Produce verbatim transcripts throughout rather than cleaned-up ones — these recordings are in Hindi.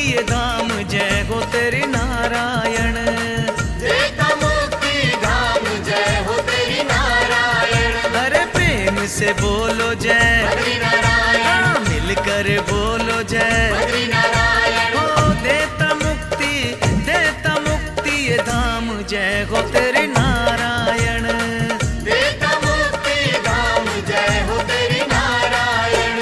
ये धाम जय हो तेरी नारायण। देता मुक्ति धाम जय हो तेरी नारायण। अरे प्रेम से बोलो जय, बद्री नारायण, मिलकर बोलो जय। बद्री नारायण, हो देता मुक्ति, देता मुक्ति ये धाम जय हो तेरी नारायण। देता मुक्ति धाम जय हो तेरी नारायण।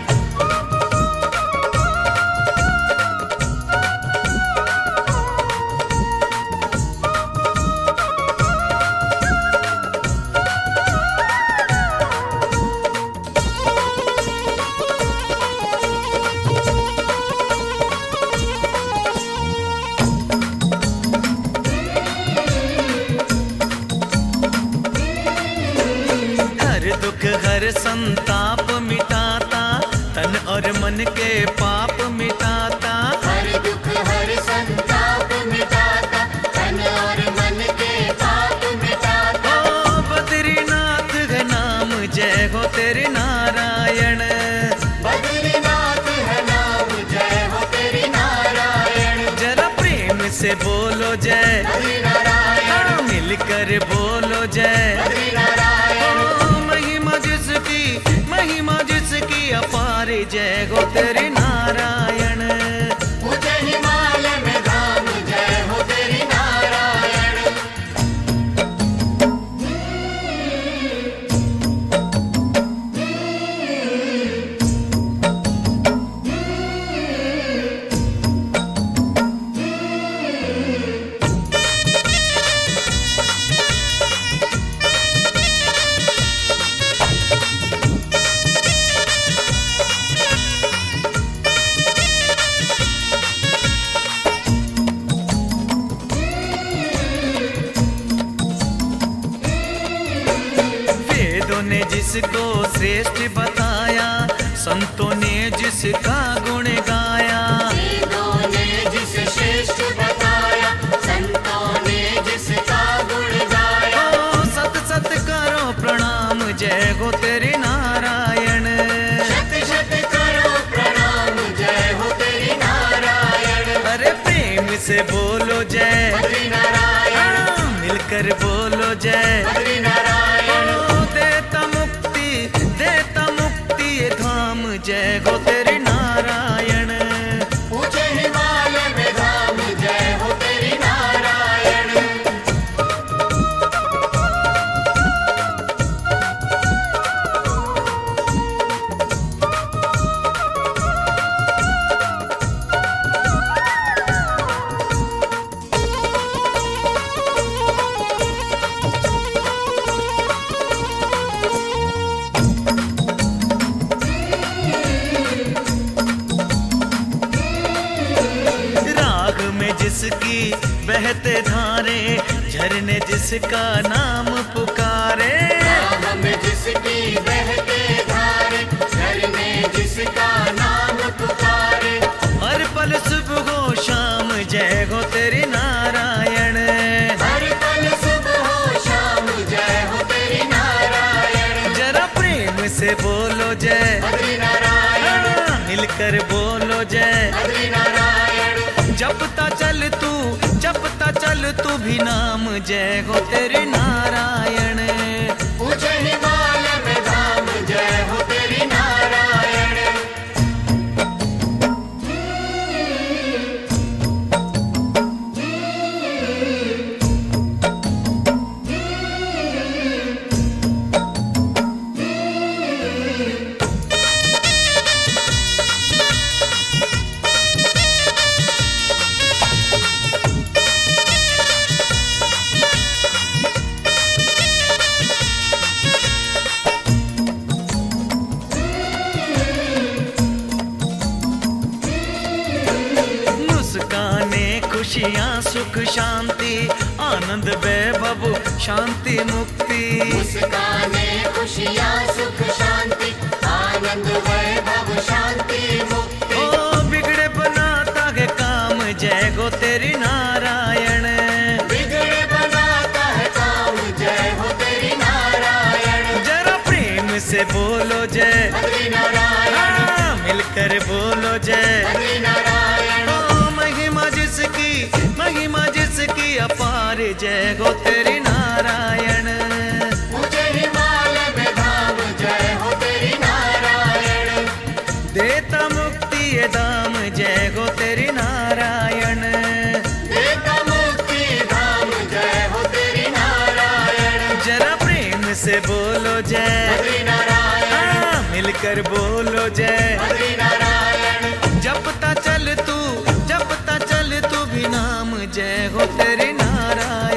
दुख हर संताप मिटाता, तन और मन के पाप मिटाता। हर दुख हर संताप मिटाता, तन और मन के पाप मिटाता। ओ बद्रीनाथ है नाम जय हो तेरी नारायण। बद्रीनाथ है नाम जय हो तेरी नारायण। जरा प्रेम से बोलो जय, बद्री नारायण, मिलकर बोलो जय। बद्री नारायण, महिमा जिसकी, महिमा जिसकी अपार जय हो तेरी नारायण। ऊंचे हिमालय में धाम जय हो तेरी नारायण। वेदों ने जिसको श्रेष्ठ बताया, संतों ने जिसका गुण गाया। वेदों ने जिस श्रेष्ठ बताया, संतों ने जिसका गुण गाया। ओ सत सत करो प्रणाम जय हो तेरी नारायण। शत शत करो प्रणाम जय हो तेरी नारायण। अरे प्रेम से बोलो जय, बद्री नारायण, मिलकर बोलो जय। बद्री नारायण, ओ देता मुक्ति, देता मुक्ति ये धाम जय हो तेरी नारायण। ऊंचे हिमालय में धाम जय हो तेरी नारायण। राग में जिसकी बहते धारे, झरने जिसका नाम पुकारे। राह में जिसकी बहते धारे, झरने जिसका नाम पुकारे। हर पल सुबह हो शाम जय हो तेरी नारायण। हर पल सुबह हो शाम जय हो तेरी नारायण। जरा प्रेम से बोलो जय, बद्री नारायण, मिलकर बोलो जय। बद्री नारायण, जपता चल तू, जपता चल तू भी नाम जय हो तेरी नारायण। ऊंचे हिमालय में धाम जय हो तेरी नारायण। खुशियाँ सुख शांति, आनंद वैभव शांति मुक्ति। मुस्काने खुशियाँ सुख शांति, आनंद वैभव शांति मुक्ति। ओ बिगड़े बनाता है काम जय हो तेरी नारायण। बिगड़े बनाता है काम जय हो तेरी नारायण। जरा प्रेम से बोलो जय, बद्री नारायण, हाँ, मिलकर बोलो जय। बद्री नारायण, ओ से बोलो जय, बद्री नारायण, हाँ, मिलकर बोलो जय। बद्री नारायण, जपता चल तू, जपता चल तू भी नाम, जय हो तेरे नारायण।